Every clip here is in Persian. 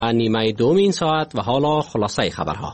نیمه دوم این ساعت و حالا خلاصه خبرها.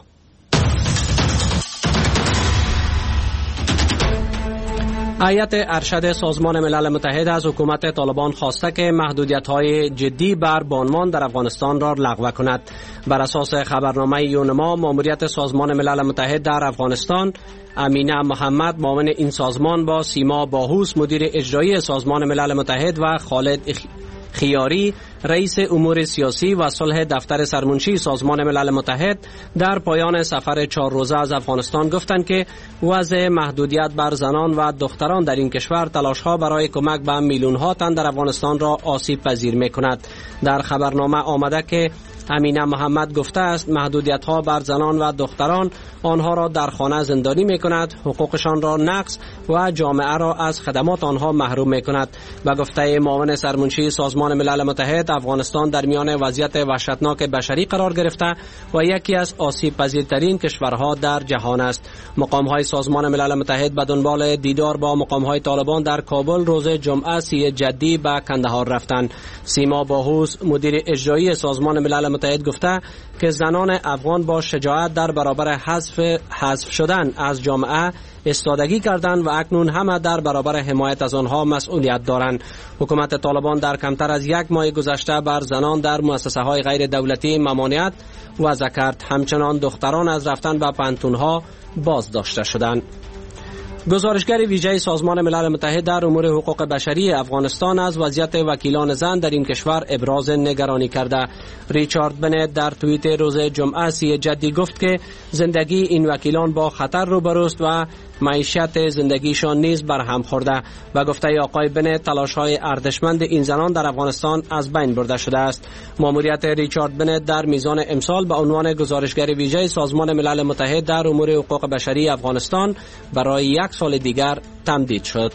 هیئت ارشد سازمان ملل متحد از حکومت طالبان خواسته که محدودیت‌های جدی بر بانوان در افغانستان را لغو کند. بر اساس خبرنامه یونما، ماموریت سازمان ملل متحد در افغانستان، امینه محمد معاون این سازمان با سیما باهوس مدیر اجرایی سازمان ملل متحد و خالد خیاری رئیس امور سیاسی و صلح دفتر سرمنشی سازمان ملل متحد در پایان سفر 4 روزه از افغانستان گفتند که وضع محدودیت بر زنان و دختران در این کشور تلاش‌ها برای کمک به میلیون‌ها تن در افغانستان را آسیب پذیر می‌کند. در خبرنامه آمده که امینه محمد گفته است محدودیت‌ها بر زنان و دختران آنها را در خانه زندانی می‌کند، حقوقشان را نقض و جامعه را از خدمات آنها محروم می‌کند. به گفته معاون سرمنشی سازمان ملل متحد، افغانستان در میان وضعیت وحشتناک بشری قرار گرفته و یکی از آسیب پذیرترین کشورها در جهان است. مقام‌های سازمان ملل متحد به دنبال دیدار با مقام‌های طالبان در کابل روز جمعه 30 جدی به کندهار رفتند. سیما باهوس مدیر اجرایی سازمان ملل متحد گفته که زنان افغان با شجاعت در برابر حذف شدن از جامعه استادگی کردند و اکنون همه در برابر حمایت از آنها مسئولیت دارند. حکومت طالبان در کمتر از 1 ماه گذشته بر زنان در مؤسسه‌های غیر دولتی ممانعت وضع کرد. همچنان دختران از رفتن به پانتون‌ها بازداشته شدند. گزارشگر ویژه سازمان ملل متحد در امور حقوق بشری افغانستان از وضعیت وکیلان زن در این کشور ابراز نگرانی کرده. ریچارد بنت در توییت روز جمعه 30 جدی گفت که زندگی این وکیلان با خطر روبروست و معیشت زندگیشان نیز برهم خورده. و گفته آقای بنت تلاش‌های ارزشمند این زنان در افغانستان از بین برده شده است. ماموریت ریچارد بنت در میزان امسال به عنوان گزارشگر ویژه سازمان ملل متحد در امور حقوق بشری افغانستان برای 1 سال دیگر تمدید شد.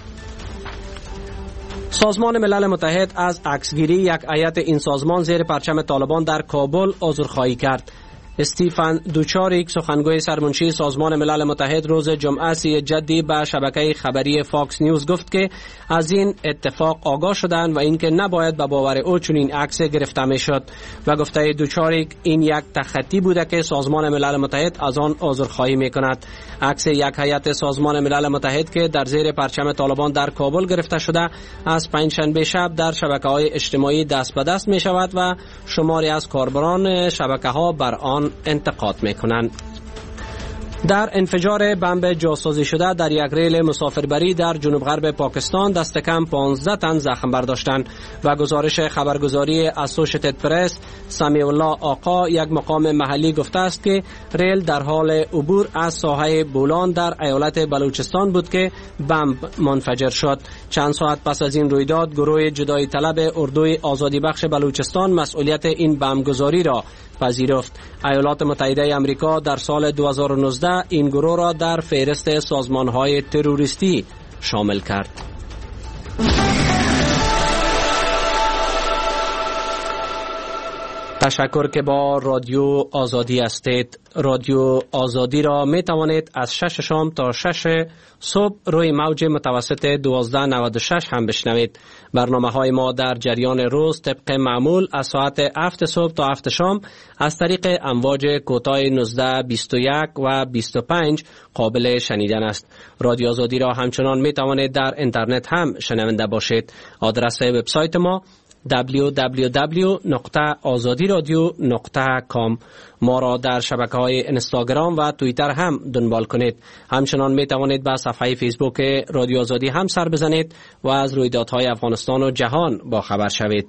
سازمان ملل متحد از عکسگیری یک هیئت این سازمان زیر پرچم طالبان در کابل عذرخواهی کرد. استیفن دوچاریک سخنگوی سرمنشی سازمان ملل متحد روز جمعه 30 جدی به شبکه خبری فاکس نیوز گفت که از این اتفاق آگاه شدند و اینکه نباید به باور او چنین عکس گرفته میشد. و گفته دوچاریک این یک تخطی بوده که سازمان ملل متحد از آن عذرخواهی میکند. عکس یک هیئت سازمان ملل متحد که در زیر پرچم طالبان در کابل گرفته شده از پنجشنبه شب در شبکه‌های اجتماعی دست به دست می شود و شماری از کاربران شبکه‌ها بر آن انتقاد میکنند. در انفجار بمب جاسازی شده در یک ریل مسافربری در جنوب غرب پاکستان دست کم 15 تن زخم برداشتند. و گزارش خبرگزاری اسوشیتد پرس سمیع الله آقا یک مقام محلی گفته است که ریل در حال عبور از ساحه بولان در ایالت بلوچستان بود که بمب منفجر شد. چند ساعت پس از این رویداد گروه جدایی طلب اردوی آزادی بخش بلوچستان مسئولیت این بمبگذاری را پذیرفت. ایالات متحده آمریکا در سال 2019 این گروه را در فهرست سازمان‌های تروریستی شامل کرد. تشکر که با رادیو آزادی هستید. رادیو آزادی را می توانید از 6 شام تا 6 صبح روی موج متوسط 1296 هم بشنوید. برنامه‌های ما در جریان روز طبق معمول از ساعت 7 صبح تا 7 شام از طریق امواج کوتاه 19، 21 و 25 قابل شنیدن است. رادیو آزادی را همچنان می توانید در اینترنت هم شنونده باشید. آدرس وبسایت ما www.azadiradio.com. ما را در شبکه‌های اینستاگرام و توییتر هم دنبال کنید. همچنان می توانید به صفحه فیسبوک رادیو آزادی هم سر بزنید و از رویدادهای افغانستان و جهان با خبر شوید.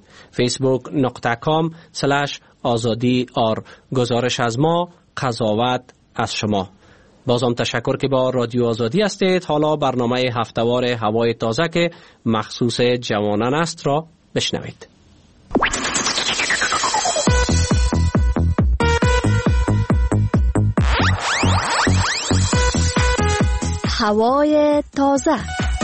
facebook.com/azadi.r. گزارش از ما، قضاوت از شما. بازم تشکر که با رادیو آزادی هستید. حالا برنامه هفته‌وار هوای تازه که مخصوص جوانان است را بشنوید. هوای تازه.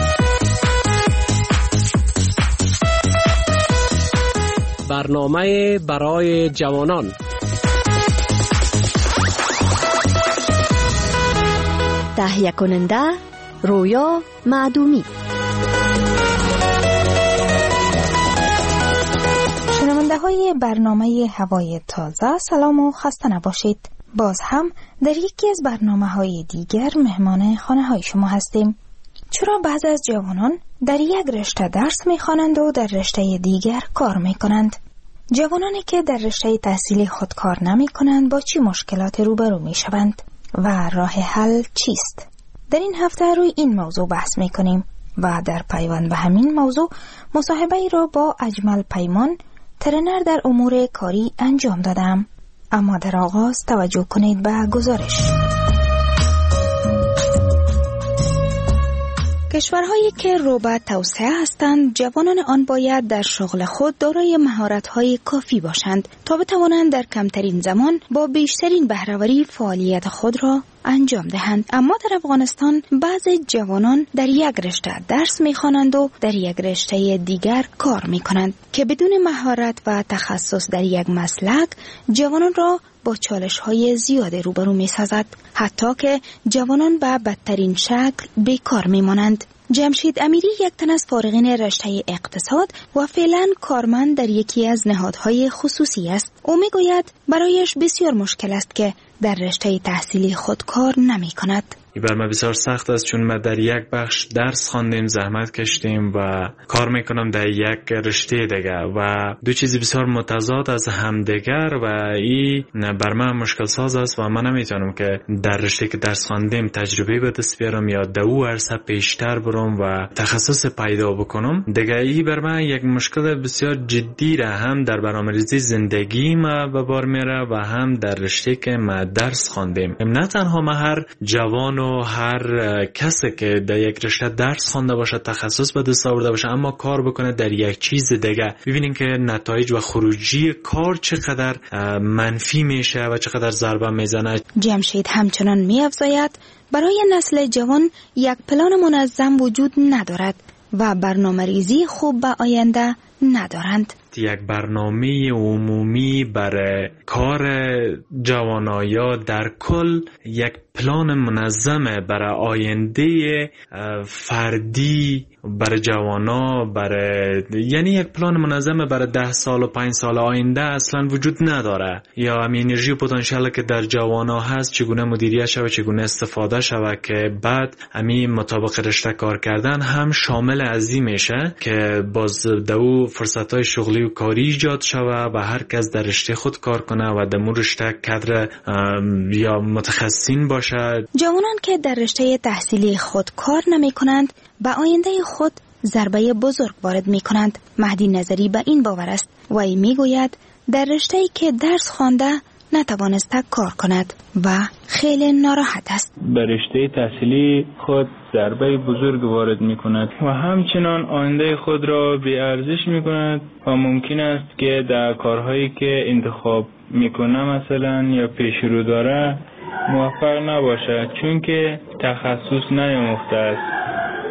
برنامه برای جوانان. تهیه کننده رویا معدومی. شنونده های برنامه هوای تازه، سلام و خسته نباشید. باز هم در یکی از برنامه های دیگر مهمان خانه های شما هستیم. چرا بعضی از جوانان در یک رشته درس میخوانند و در رشته دیگر کار میکنند؟ جوانانی که در رشته تحصیلی خود کار نمی کنند با چی مشکلات روبرو می شوند و راه حل چیست؟ در این هفته روی این موضوع بحث می کنیم و در پیوند به همین موضوع مصاحبه را با اجمل پیمان، ترینر در امور کاری انجام دادم. اما در آغاز توجه کنید به گزارش. کشورهایی که رو به توسعه هستند، جوانان آن باید در شغل خود دارای مهارت‌های کافی باشند تا بتوانند در کمترین زمان با بیشترین بهره‌وری فعالیت خود را انجام دهند. اما در افغانستان بعضی جوانان در یک رشته درس می‌خوانند و در یک رشته دیگر کار می‌کنند که بدون مهارت و تخصص در یک مسلک جوانان را با چالش‌های زیاد روبرو می‌سازد، حتی که جوانان به بدترین شکل بیکار می‌مانند. جمشید امیری یک تن از فارغین رشته اقتصاد و فعلا کارمند در یکی از نهادهای خصوصی است. او میگوید برایش بسیار مشکل است که در رشته تحصیلی خود کار نمی کند. بر ما بسیار سخت است، چون ما در یک بخش درس خواندیم، زحمت کشیدیم و کار میکنم در یک رشته دیگه و دو چیز بسیار متضاد از همدیگر و این بر من مشکل ساز است و من نمیتونم که در رشته که درس خواندیم تجربه به دست بیارم یا در او عرصه پیشتر برم و تخصص پیدا بکنم. دیگه این بر من یک مشکل بسیار جدی را هم در برنامه‌ریزی زندگی ما به بار میاره و هم در رشته که ما درس خواندیم. نه تنها ما هر جوان و هر کسی که در یک رشته درس خوانده باشه، تخصص به دست آورده باشه، اما کار بکنه در یک چیز دیگه، ببینین که نتایج و خروجی کار چقدر منفی میشه و چقدر ضربه میزنه. جمشید همچنان می‌افزاید برای نسل جوان یک پلان منظم وجود ندارد و برنامه‌ریزی خوب به آینده ندارند. یک برنامه عمومی برای کار جوانایا در کل، یک پلان منظمه برای آینده فردی برای جوانا، یعنی یک پلان منظمه برای 10 سال و 5 سال آینده اصلا وجود نداره. یا همین انرژی و پتانسیلی که در جوانا هست چگونه مدیریت شود، چگونه استفاده شود که بعد همین مطابق رشته کار کردن هم شامل از این میشه که باز دو فرصت‌های شغلی و کاری ایجاد شود و هر کس در رشته خود کار کنه و در مون رشته کادر یا متخصصین باشه. جوانان که در رشته تحصیلی خود کار نمی کنند به آینده خود ضربه بزرگ وارد می کنند. مهدی نظری به این باور است و ای می گوید در رشته‌ای که درس خوانده نتوانسته کار کند و خیلی ناراحت است. به رشته تحصیلی خود ضربه بزرگ وارد می کند و همچنان آینده خود را بی‌ارزش می کند و ممکن است که در کارهایی که انتخاب می کنه مثلا یا پیش رو داره موفق نباشد، چون که تخصص نیاموخته است.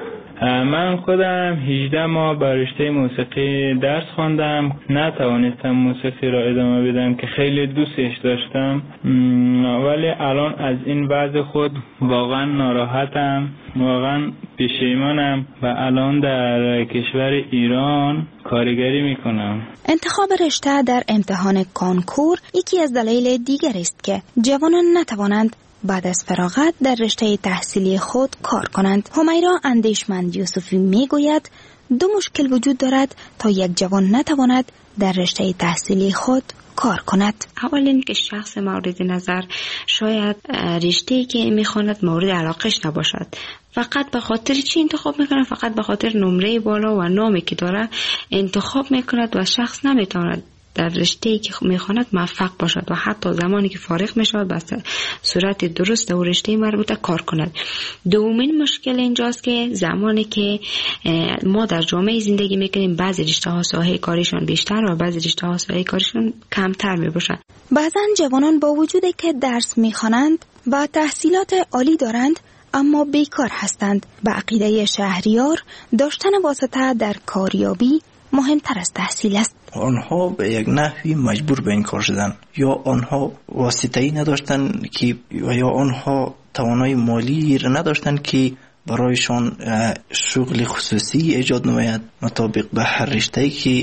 من خودم 18 ماه به رشته موسیقی درس خواندم، نتوانستم موسیقی را ادامه بدم که خیلی دوستش داشتم، ولی الان از این وضع خود واقعا ناراحتم، واقعا پشیمانم و الان در کشور ایران کارگری میکنم. انتخاب رشته در امتحان کانکور یکی از دلایل دیگر است که جوانان نتوانند بعد از فراغت در رشته تحصیلی خود کار کنند. همیرا اندیشمند یوسفی میگوید دو مشکل وجود دارد تا یک جوان نتواند در رشته تحصیلی خود کار کند. اول این که شخص مورد نظر شاید رشته‌ای که میخواند مورد علاقش نباشد، فقط به خاطر چی انتخاب میکنه؟ فقط به خاطر نمره بالا و نامی که داره انتخاب میکند و شخص نمیتواند در رشته‌ای که میخواند موفق باشد و حتی زمانی که فارغ میشود به صورت درست در رشته مربوطه کار کند. دومین مشکل اینجاست که زمانی که ما در جامعه زندگی میکنیم بعضی رشته ها ساحه کاریشون بیشتر و بعضی رشته ها ساحه کاریشون کمتر میباشد. بعضا جوانان با وجودی که درس میخوانند و تحصیلات عالی دارند اما بیکار هستند. به عقیده شهریار داشتن واسطه در کاریابی مهمتر از تحصیل است. آنها به یک نحوی مجبور به این کار شدن، یا آنها واسطه‌ای نداشتن که یا آنها توانایی مالی را نداشتن که برایشان شغل خصوصی ایجاد نماید مطابق به هر رشته‌ای که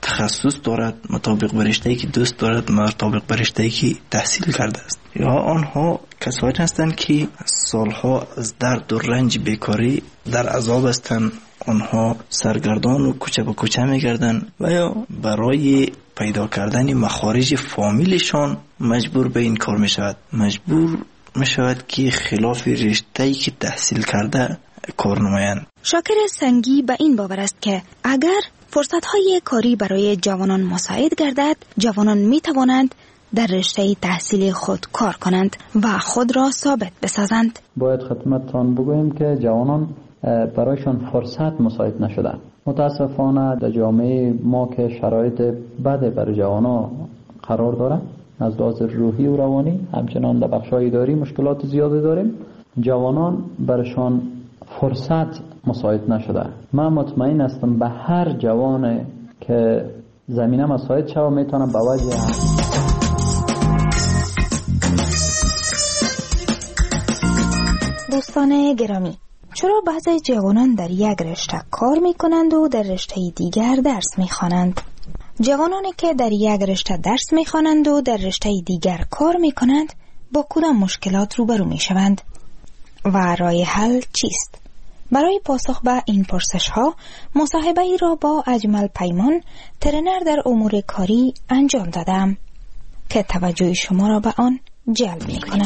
تخصص دارد، مطابق به رشته‌ای که دوست دارد، مطابق به رشته‌ای که تحصیل کرده است. یا آنها کسانی هستند که سالها از درد و رنج بیکاری در عذاب هستند، آنها سرگردان و کوچه به کوچه میگردند و یا برای پیدا کردن مخارج فامیلشان مجبور به این کار میشود، مجبور میشود که خلاف رشته‌ای که تحصیل کرده کار نمایند. شاکر سنگی به این باور است که اگر فرصت‌های کاری برای جوانان مساعد گردد، جوانان می‌توانند در رشته تحصیلی خود کار کنند و خود را ثابت بسازند. باید خدمتتان بگوییم که جوانان برایشان فرصت مساعد نشده. متاسفانه در جامعه ما که شرایط بد برای جوانان قرار داره، از لحاظ روحی و روانی، همچنان در بخش‌های اداری مشکلات زیادی داریم. جوانان برشان فرصت مساعد نشده. من مطمئن هستم به هر جوان که زمینه مساعد شده میتونم به وجه دوستان گرامی، چرا بعضی جوانان در یک رشته کار میکنند و در رشته دیگر درس میخوانند؟ جوانانی که در یک رشته درس میخوانند و در رشته دیگر کار میکنند با کدام مشکلات روبرو میشوند و راه حل چیست؟ برای پاسخ به این پرسش ها مصاحبه ای را با اجمل پیمان، ترینر در امور کاری انجام دادم که توجه شما را به آن جلب میکنم.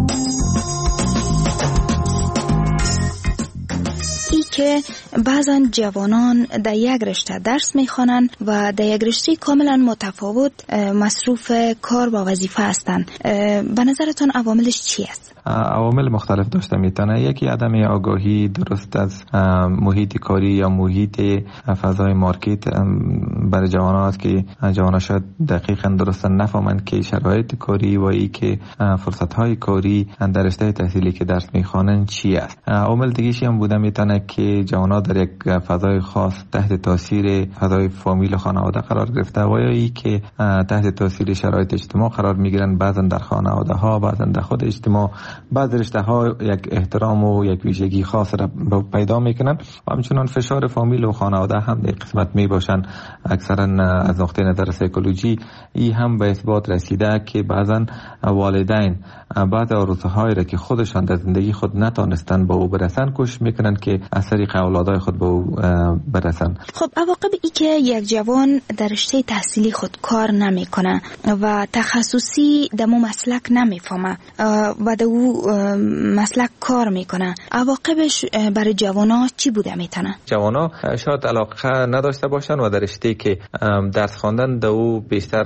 ای که بعضا جوانان در یک رشته درس میخوانند و در یک رشته کاملا متفاوت مصروف کار با وظیفه هستند. به نظرتان عواملش چی است؟ عوامل مختلف داشته میتونه. یکی عدم آگاهی درست از محیط کاری یا محیط فضای مارکت برای جوانان است که جوانان شاید دقیقاً درست نفهمند که شرایط کاری و ای که فرصت‌های کاری در رشته تحصیلی که درس میخوانند چی است. عامل دیگه‌ای هم بوده میتونه که جوانان در یک فضای خاص تحت تاثیر فضای فامیل و خانواده قرار گرفته و یا ای که تحت تاثیر شرایط اجتماع قرار میگیرن، بعضا در خانواده ها، بعضا در خود اجتماع. بعض رشته ها یک احترام و یک ویژگی خاص را پیدا میکنن و همچنان فشار فامیل و خانواده هم در قسمت می باشن. اکثرا از نقطه نظر سایکولوژی ای هم به اثبات رسیده که بعضا والدین بعض آرزوهای را که خودشان در زندگی خود نتانستن به او برسن کوشش میکنن که از طریق اولادای خود به او برسن. خب عواقب ای که یک جوان در رشته تحصیلی خود کار نمیکنه و تخصصی دمو مسلک نمیفهمه و دو مسلک کار میکنه، عواقبش برای جوانا چی بوده میتونه؟ جوانا شاید علاقه نداشته باشن و در رشته که درس خواندن دو بیشتر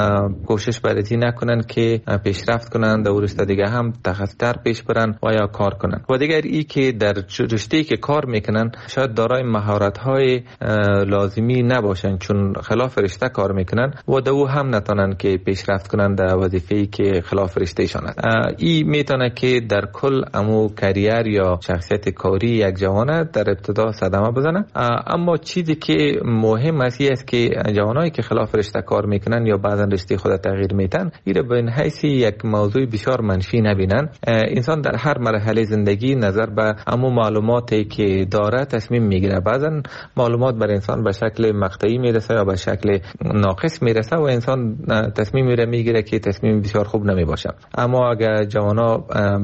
کوشش برای نکنن که پیشرفت کنن، در رشته دیگه هم تخصص‌تر پیش برن و یا کار کنن. و دیگر ای که در رشته که کار میکنن شاید دارای مهارت‌های لازمی نباشن چون خلاف رشته کار میکنن و دو هم نتونن که پیشرفت کنن در وظیفه‌ای که خلاف رشتهشان است. ای میتونه که در کل امو کریر یا شخصیت کاری یک جوان در ابتدا صدمه بزنه. اما چیزی که مهم است که جوانایی که خلاف رشته کار میکنن یا بعضا رشته خود تغییر میتن ایره به این حیث یک موضوع بسیار منفی نبینن. انسان در هر مرحله زندگی نظر به امو معلوماتی که داره تصمیم میگیره. بعضا معلومات بر انسان به شکل مقطعی میرسه یا به شکل ناقص میرسه و انسان تصمیم میگیره که تصمیم بسیار خوب نمیباشه. اما اگر جوانا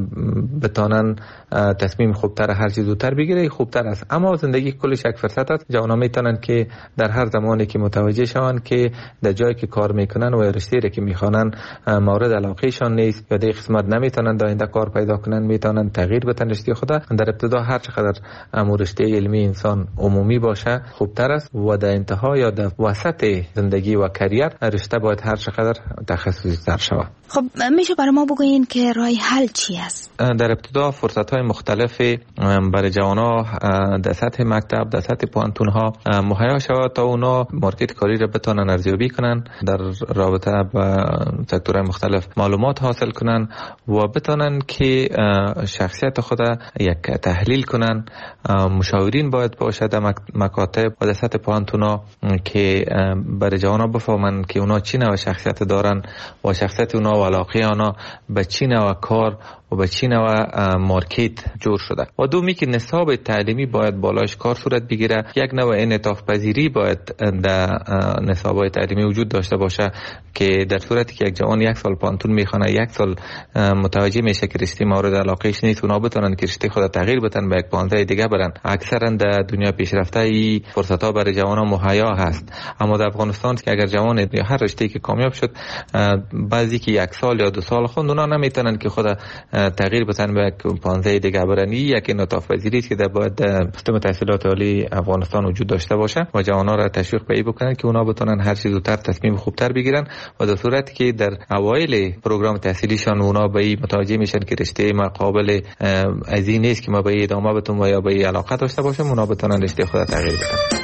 بتانن تصمیم خوبتر هر چیز زودتر بگیره خوبتر است. اما زندگی کلش یک فرصت است. جوانا میتونن که در هر زمانی که متوجه شون که در جایی که کار میکنن و رشته‌ای که میخوانن مورد علاقهشان نیست یا در قسمت نمیتونن در آینده کار پیدا کنن، میتونن تغییر بدن رشته خود. در ابتدا هر چقدر رشته علمی انسان عمومی باشه خوبتر است و در انتها یا در وسط زندگی و کریر رشته باید هر چقدر تخصصی تر شود. خب میشه برای ما بگوین که راه حل چی است؟ در ابتدا فرصت‌های مختلف برای جوانا در سطح مکتب، در سطح پوانتون ها مهیا شود تا اونا مارکت کاری را بتونن ارزیابی کنن، در رابطه با سکتورهای مختلف معلومات حاصل کنن و بتونن که شخصیت خود یک تحلیل کنن، مشاوره تمرین باید باشه در مکاتب و در سطح پانتونا که برای جوانا بفهمن که اونا چی نوع شخصیت دارن و شخصیت اونا و علاقه اونا به چی نوع کار و به چی نوع مارکت جور شده. و دومی که نصاب تعلیمی باید بالایش کار صورت بگیره. یک نوع انعطاف پذیری باید در نصاب‌های تعلیمی وجود داشته باشه که در صورتی که یک جوان 1 سال پانتون میخونه، 1 سال متوجه میشه که رشته مورد علاقهش نیست، اونا بتونن که رشته خود تغییر بدن به یک پانته دیگه برن. اکثرا در دنیا پیشرفته ای فرصت‌ها برای جوانان مهیا هست، اما در افغانستان که اگر جوان یا هر رشته‌ای که کامیاب شد بعضی که 1 سال یا 2 سال خوند، اونا نمیتونن که خود تغییر بدن به یک پانته دیگه برن. یک انعطاف پذیری که در باید سیستم تحصیلات عالی افغانستان وجود داشته باشه و جوانان را تشویق به این بکنن که اونا بتونن هر چیز زودتر تصمیم خوبتر بگیرن و در صورتی که در اوایل پروگرام تحصیلیشان اونا به این متوجه میشن که رشته ما قابل از این نیست که ما به این ادامه بدیم و یا به این علاقه داشته باشیم، اونا بتونن رشته خود تغییر بدن.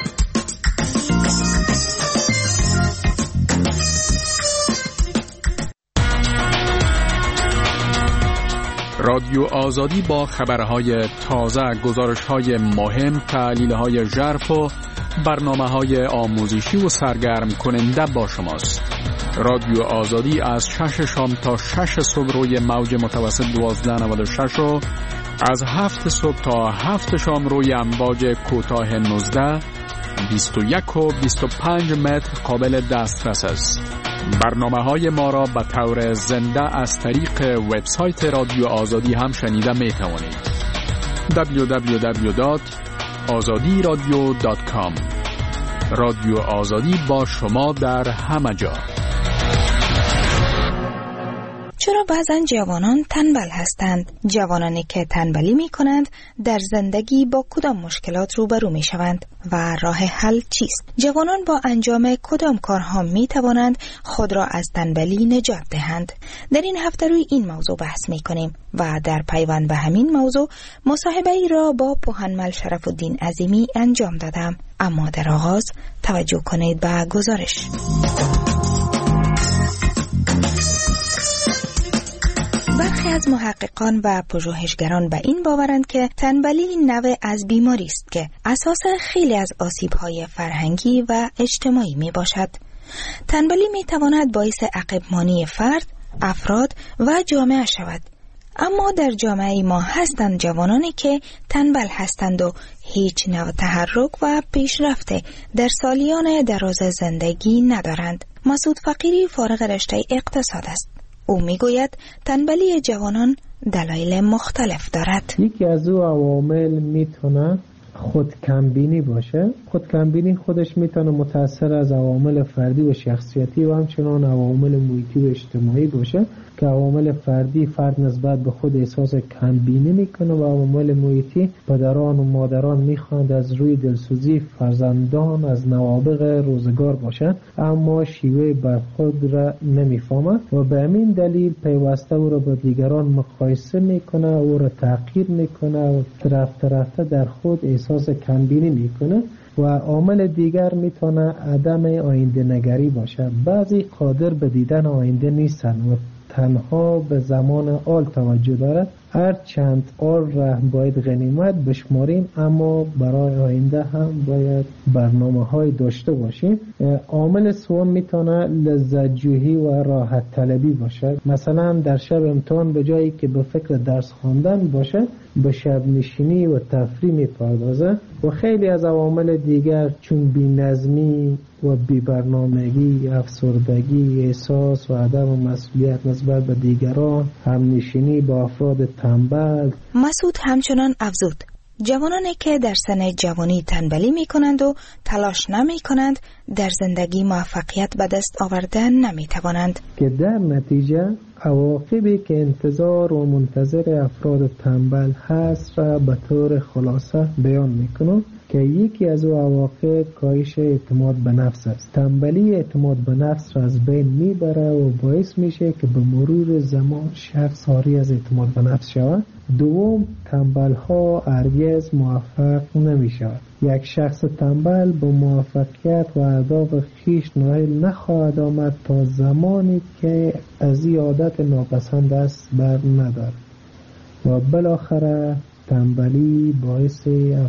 رادیو آزادی با خبرهای تازه، گزارش‌های مهم، تحلیل‌های ژرف و برنامه‌های آموزشی و سرگرم کننده با شماست. رادیو آزادی از 6 شام تا 6 صبح روی موج متوسط 1296 و از 7 صبح تا 7 شام روی امواج کوتاه 19 21 و 25 متر قابل دسترس است. برنامه‌های ما را به طور زنده از طریق وبسایت رادیو آزادی هم شنیده می توانید. www.azadiradio.com. رادیو آزادی با شما در همه جا. چرا بعضن جوانان تنبل هستند؟ جوانانی که تنبلی می کنند در زندگی با کدام مشکلات روبرو می شوند و راه حل چیست؟ جوانان با انجام کدام کارها می توانند خود را از تنبلی نجات دهند؟ در این هفته روی این موضوع بحث می کنیم و در پیوند به همین موضوع مصاحبه ای را با پوهنمل شرف الدین عظیمی انجام دادم. اما در آغاز توجه کنید به گزارش. برخی از محققان و پژوهشگران به این باورند که تنبلی نوع از بیماری است که اساس خیلی از آسیب‌های فرهنگی و اجتماعی می باشد. تنبلی می تواند باعث عقب‌مانی فرد، افراد و جامعه شود. اما در جامعه ما هستند جوانانی که تنبل هستند و هیچ نوع تحرک و پیشرفت در سالیان دراز زندگی ندارند. مسعود فقیری فارغ رشته اقتصاد است. او میگوید تنبلی جوانان دلایل مختلف دارد. یکی از او عوامل میتونه خودکمبینی باشه. خودکمبینی خودش میتونه متأثر از عوامل فردی و شخصیتی و همچنان عوامل محیطی و اجتماعی باشه که عوامل فردی فرد نسبت به خود احساس کمبینی میکنه و عوامل محیطی پدران و مادران میخواند از روی دلسوزی فرزندان از نوابغ روزگار باشند، اما شیوه برخورد را نمیفهمند و به همین دلیل پیوسته او را با دیگران مقایسه میکنه، او را تحقیر میکنه و رفته در خود احساس کمبینی میکنه. و عامل دیگر میتونه عدم آینده نگری باشه. بعضی قادر به دیدن آینده نیستن و تنها به زمان آل توجه دارد. هر چند آل را باید غنیمت بشماریم، اما برای آینده هم باید برنامه‌های داشته باشیم. عامل سوم میتونه لذت جویی و راحت طلبی باشه. مثلا در شب امتحان به جایی که به فکر درس خواندن باشه به شب نشینی و تفریح میپردازه. و خیلی از عوامل دیگر چون بی‌نظمی و بی‌برنامگی، افسردگی، احساس و عدم مسئولیت نسبت به دیگران، همنشینی با افراد تنبل. مسعود همچنان افزود جوانانی که در سن جوانی تنبلی می کنند و تلاش نمی کنند در زندگی موفقیت به دست آوردن نمی توانند که در نتیجه عواقبی که انتظار و منتظر افراد تنبل هست را به طور خلاصه بیان می کنم که یکی از او عواقب کاهش اعتماد به نفس است. تنبلی اعتماد به نفس را از بین میبره و باعث میشه که به مرور زمان شخص عاری از اعتماد به نفس شود. دوم، تنبل ها هرگز موفق نمی شود. یک شخص تنبل با موفقیت و اهداف خویش نائل نخواهد آمد تا زمانی که از این عادت ناپسند است بر ندارد. و بالاخره تنبلی باعث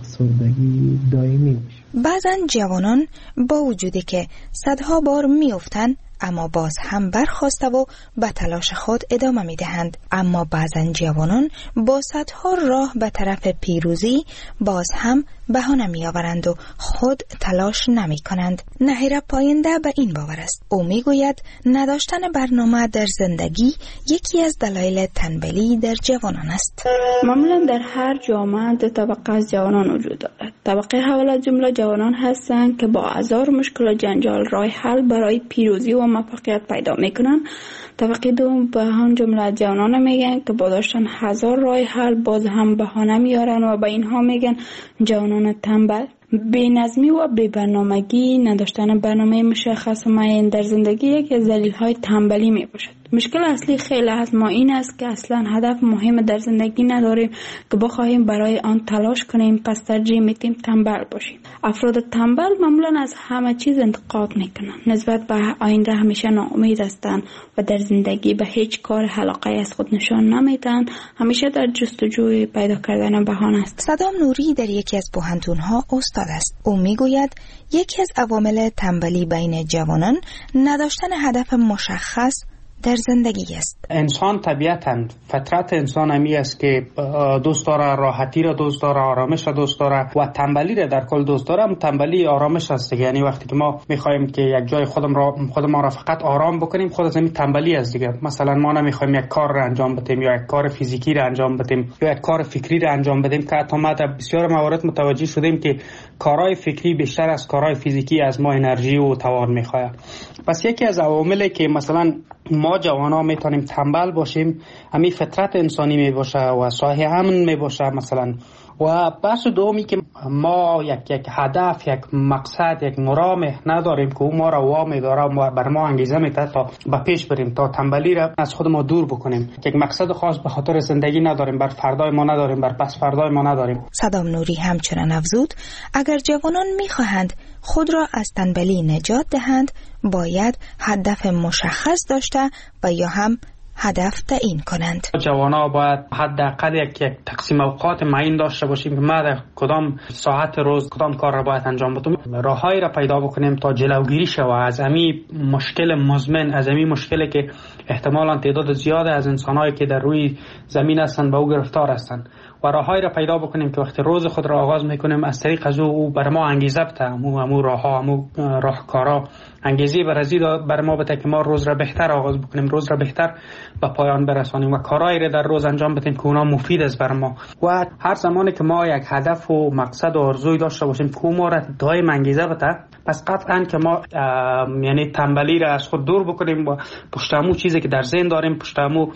افسردگی دائمی میشه. بعضا جوانان با وجودی که صدها بار میافتند اما باز هم برخاسته و به تلاش خود ادامه میدهند. اما بعضا جوانان با صدها راه به طرف پیروزی باز هم بهانه میآورند و خود تلاش نمی کنند. نهیره پاینده به این باور است. او میگوید نداشتن برنامه در زندگی یکی از دلایل تنبلی در جوانان است. معمولا در هر جامعه دو طبقه از جوانان وجود دارد. طبقه اول از جمله جوانان هستند که با هزار مشکل و جنجال راه حل برای پیروزی و موفقیت پیدا میکنن. طبقه دوم به هم جمله جوانان میگن که با داشتن هزار راه حل باز هم بهانه میارن و به اینها میگن جوانان تنبل. بی‌نظمی و بی‌برنامگی، نداشتن برنامه مشخص و معین در زندگی یکی از دلایل تنبلی میباشد. مشکل اصلی خیلی از ما این است که اصلا هدف مهم در زندگی نداریم که بخواهیم برای آن تلاش کنیم، پس ترجیح میدیم تنبل باشیم. افراد تنبل معمولا از همه چیز انتقاد میکنن، نسبت به آینده همیشه ناامید هستند و در زندگی به هیچ کار علاقه از خود نشان نمیدن، همیشه در جستجوی پیدا کردن بهانه است. صدام نوری در یکی از پوهنتون‌ها استاد است. او میگوید یکی از عوامل تنبلی بین جوانان نداشتن هدف مشخص در زندگی است. انسان طبیعتاً فطرت انسان همی است که دوست داره راحتی را دوست داره، آرامش را دوست داره و تنبلی را در کل دوست داره. تنبلی آرامش است دیگه. یعنی وقتی که ما میخوایم که یک جای خودمان را فقط آرام بکنیم، خود از همین تنبلی است دیگه. مثلا ما نمیخوایم یک کار را انجام بدیم یا یک کار فیزیکی را انجام بدیم یا یک کار فکری را انجام بدیم که حتی ما در بسیار موارد متوجه شدیم که کارهای فکری بیشتر از کارهای فیزیکی از ما انرژی و توان میخواد. پس یکی از عواملی که مثلا ما جوانا میتونیم تنبل باشیم همین فطرت انسانی میباشه و صاحب امن میباشه مثلا. و بحث دومی که ما یک هدف، یک مقصد، یک مرام نداریم که او ما را وامی داره و بر ما انگیزه میده تا به پیش بریم، تا تنبلی را از خود ما دور بکنیم. یک مقصد خاص به خاطر زندگی نداریم، بر فردای ما نداریم، بر پس فردای ما نداریم. صدام نوری همچنان افزود اگر جوانان میخواهند خود را از تنبلی نجات دهند باید هدف مشخص داشته و یا هم هدف تعیین کنند. جوانا باید حداقل یک تقسیم اوقات معین داشته باشیم که ما در کدام ساعت روز کدام کار را باید انجام بدیم. راههایی را پیدا بکنیم تا جلوگیری شود از همین مشکل مزمن، از همین مشکلی که احتمالاً تعداد زیاد از انسان‌هایی که در روی زمین هستند به او گرفتار هستند و راههایی را پیدا بکنیم که وقتی روز خود را آغاز میکنیم از طریق از او بر ما انگیزه بده، همو راهها، همو راهکارا انگیزه بر ما بده که ما روز را بهتر آغاز بکنیم، روز را بهتر به پایان برسانیم و کارهایی را در روز انجام بدیم که اونا مفید است بر ما. و هر زمانی که ما یک هدف و مقصد و آرزوی داشته باشیم که ما را دائم انگیزه بده، پس قطعاً که ما یعنی تنبلی را از خود دور بکنیم و پشت همون چیزی که در ذهن داریم پشت همون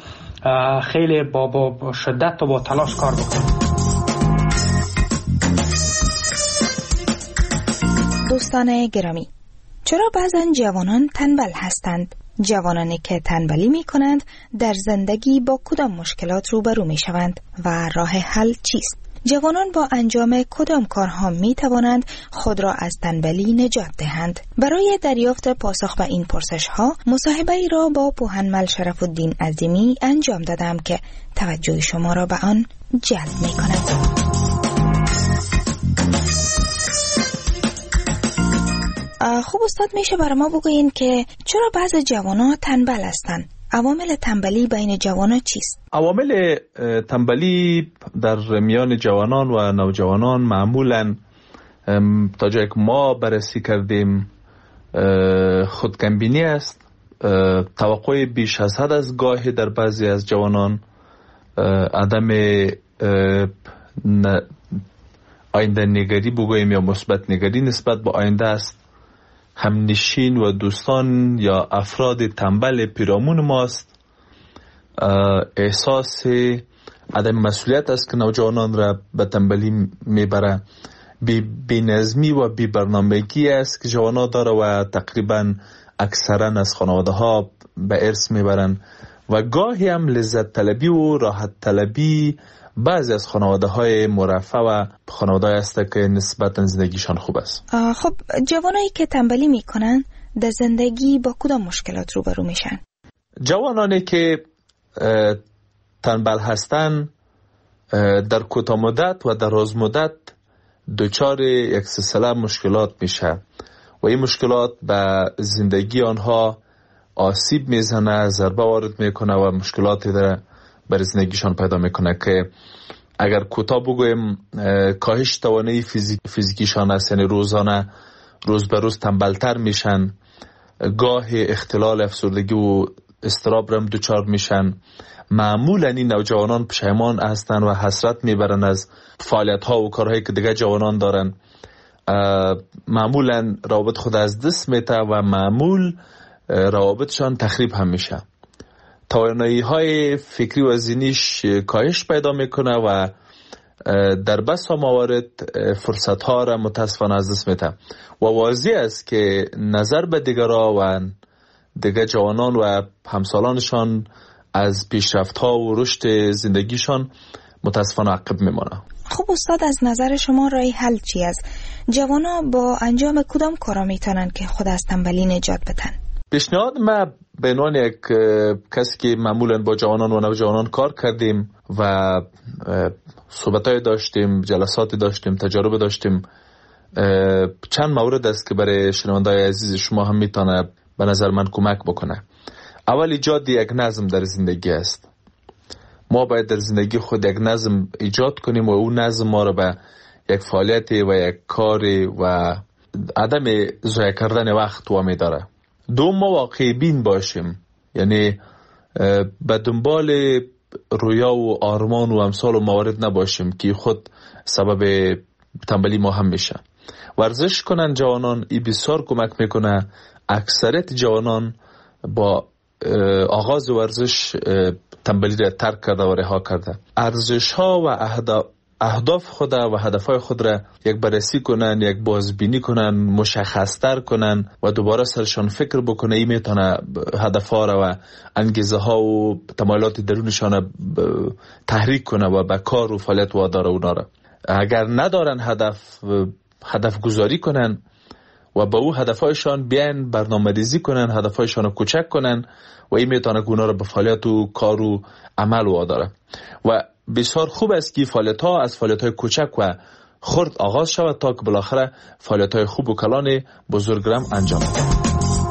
خیلی با شدت و با تلاش کار بکنیم. دوستان گرامی، چرا بعضا جوانان تنبل هستند؟ جوانانی که تنبلی می کنند در زندگی با کدام مشکلات روبرو می شوند و راه حل چیست؟ جوانان با انجام کدام کارها می توانند خود را از تنبلی نجات دهند؟ برای دریافت پاسخ به این پرسش ها مصاحبه‌ای را با پوهنمل شرف الدین عظیمی انجام دادم که توجه شما را به آن جلب می کند. خوب استاد، میشه برای ما بگوین که چرا بعض جوانان تنبل هستند؟ عوامل تنبلی بین جوانان چیست؟ عوامل تنبلی در میان جوانان و نوجوانان معمولاً تا جایی که ما بررسی کردیم خودکمبینی است، توقع بیش از حد از گاهی در بعضی از جوانان، عدم آینده نگری بگوییم یا مثبت نگری نسبت به آینده است، همنشین و دوستان یا افراد تنبل پیرامون ماست، احساس عدم مسئولیت است که نوجوانان را به تنبلی میبره، بی‌نظمی و بی‌برنامگی است که جوانان داره و تقریبا اکثرا از خانواده ها به ارث میبرن و گاهی هم لذت طلبی و راحت طلبی بعضی از خانواده های مرفه و خانواده هسته که نسبتا زندگیشان خوب است. خب جوانایی که تنبلی میکنن در زندگی با کدام مشکلات روبرو میشن؟ جوانانی که تنبل هستن در کوتاه مدت و دراز مدت دچار یک سلسله مشکلات میشه و این مشکلات به زندگی آنها آسیب میزنه، ضربه وارد میکنه و مشکلاتی در بر زندگیشان پیدا میکنه که اگر کوتاه بگویم کاهش توانایی فیزیکیشان است، یعنی روزانه روز به روز تنبلتر میشن، گاه اختلال افسردگی و اضطراب رم دچار میشن. معمولا این نوجوانان پشیمان هستن و حسرت میبرن از فعالیت ها و کارهایی که دیگه جوانان دارن. معمولا روابط خود از دست میته و معمول روابطشان تخریب هم میشه. توانایی های فکری و ذهنیش کاهش پیدا میکنه و در بسا موارد فرصت ها را متاسفانه از دست میده و واضح است که نظر به دیگرها و دیگر جوانان و همسالانشان از پیشرفت ها و رشد زندگیشان متاسفانه عقب میمانه. خب استاد، از نظر شما راه حل چی است؟ جوانا با انجام کدام کارا میتونن که خود از تنبلی نجات بدن؟ پیشنهاد ما به عنوان یک کسی که معمولا با جوانان و نوجوانان کار کردیم و صحبتای داشتیم، جلساتی داشتیم، تجارب داشتیم، چند مورد است که برای شنوندای عزیز شما هم میتونه به نظر من کمک بکنه. اول ایجاد یک نظم در زندگی است. ما باید در زندگی خود یک نظم ایجاد کنیم و اون نظم ما رو به یک فعالیتی و یک کاری و عدم ضایع کردن وقت وامی داره. دوم، ما واقعی بین باشیم، یعنی به دنبال رویا و آرمان و امثال و موارد نباشیم که خود سبب تنبلی ما هم میشه. ورزش کنن جوانان، این بسیار کمک میکنه. اکثریت جوانان با آغاز ورزش تنبلی را ترک کرده و رها کرده. ارزش ها و اهداف خود و هدفهای خود را یک بررسی کنن، یک بازبینی کنن، مشخص‌تر کنن و دوباره سرشان فکر بکنه. این میتونه هدفها را و انگیزه ها و تمایلات درونشان تحریک کنه و به کار و فعالیت واداره اونا را. اگر ندارن هدف گذاری کنن و با او هدفهایشان بیان برنامه ریزی کنن، هدفهایشان رو کوچک کنن و این میتونه اونا را به فعالیت و کار و عمل واداره. و بسیار خوب است که فعالیت ها از فعالیت های کوچک و خرد آغاز شود تا که بالاخره فعالیت های خوب و کلان بزرگرم انجام دهد.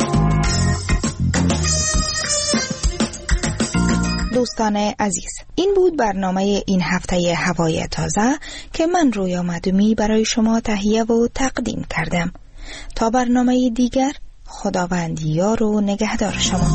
دوستان عزیز، این بود برنامه این هفته هوای تازه که من رویا مدومی برای شما تهیه و تقدیم کردم. تا برنامه دیگر، خداوند یار و نگهدار شما.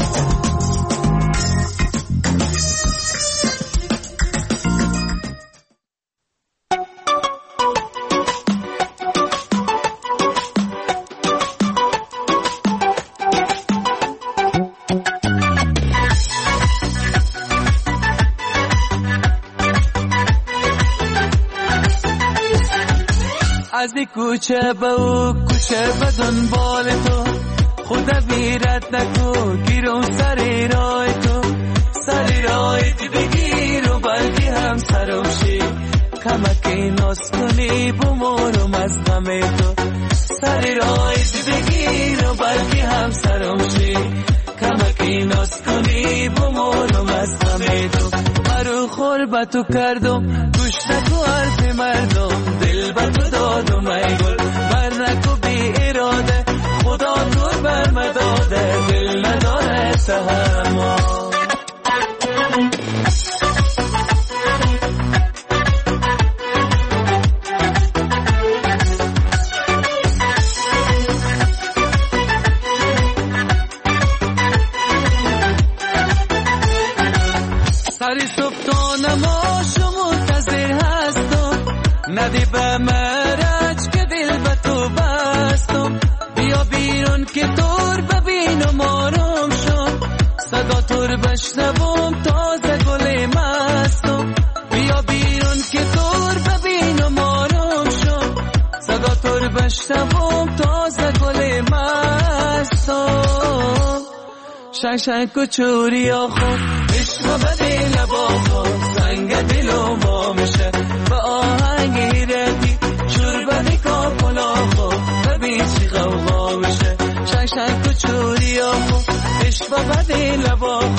از این کوچه به او کوچه به دنبال تو، خدا بیرت نکو گیرم سری رای تو، سری رای دی بگیر و بلکه هم سرم شی، کمکی ناز کنی بمورم از غم تو، سری رای دی بگیر و بلکه هم سرم شی، کمکی ناز کنی بمورم از غم تو. مرو خور با تو کردم گوش نکو حرف مردم، دل با تو دادم ای گل بر نکو بی اراده، خدا تو بر مداده دل نداره تحمل. سری صبح تا نماز منتظر هستم، ندی به مرج که دل به تو بستم، بیا بیرون که تور ببینم آرام شم، صدا تور بشنوم تازه گل مستم، بیا بیرون که تور ببینم آرام شم، صدا تور بشنوم تازه گل مستم. شنگ کچوری آخون عشق بدی لبا خون، سنگ دلو ما میشه با آهنگ ردی، شور بدی کاپلا خون ببین چی غوغا میشه. شنگ کچوری آخون عشق بدی لبا